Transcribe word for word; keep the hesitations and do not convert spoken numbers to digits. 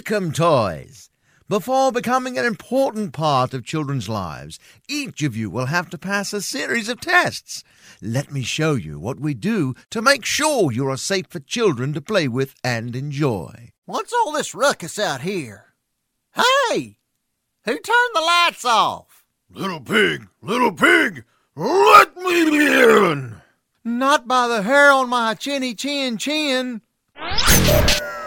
Welcome, toys! Before becoming an important part of children's lives, each of you will have to pass a series of tests. Let me show you what we do to make sure you are safe for children to play with and enjoy. What's all this ruckus out here? Hey! Who turned the lights off? Little pig, little pig, let me in! Not by the hair on my chinny chin chin.